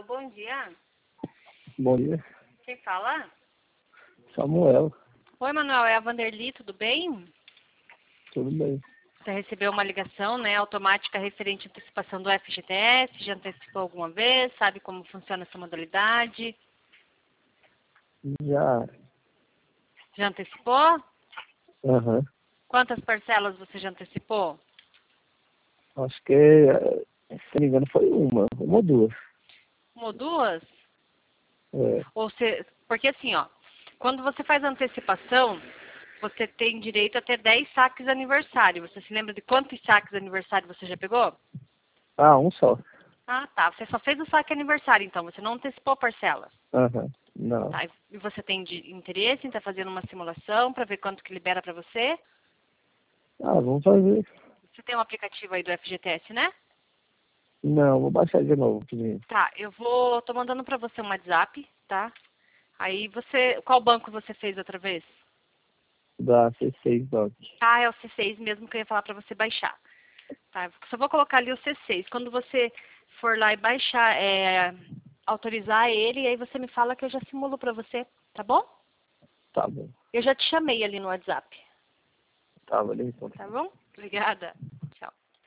bom dia. Bom dia, Quem fala? Samuel. Oi, Manuel, é a Vanderly, tudo bem? Tudo bem? Você recebeu uma ligação, né, automática referente à antecipação do FGTS, já antecipou alguma vez, sabe como funciona essa modalidade? Já. Já antecipou? Aham. Quantas parcelas você já antecipou? Acho que, se não me engano, foi uma ou duas. Uma ou duas? É. Porque assim, ó, quando você faz a antecipação, você tem direito a ter 10 saques aniversário. Você se lembra de quantos saques aniversário você já pegou? Ah, um só. Ah, tá. Você só fez o saque aniversário, então. Você não antecipou parcelas. Aham. Não. Tá? E você tem interesse em estar fazendo uma simulação para ver quanto que libera para você? Ah, vamos fazer. Você tem um aplicativo aí do FGTS, né? Não, vou baixar de novo primeiro. Tá, tô mandando para você um WhatsApp, tá? Aí qual banco você fez outra vez? Da C6 Doc. Ah, é o C6 mesmo que eu ia falar para você baixar. Tá, só vou colocar ali o C6. Quando você for lá e baixar, autorizar ele, aí você me fala que eu já simulo para você, tá bom? Tá bom. Eu já te chamei ali no WhatsApp, Tá, valeu então. tá bom? Obrigada.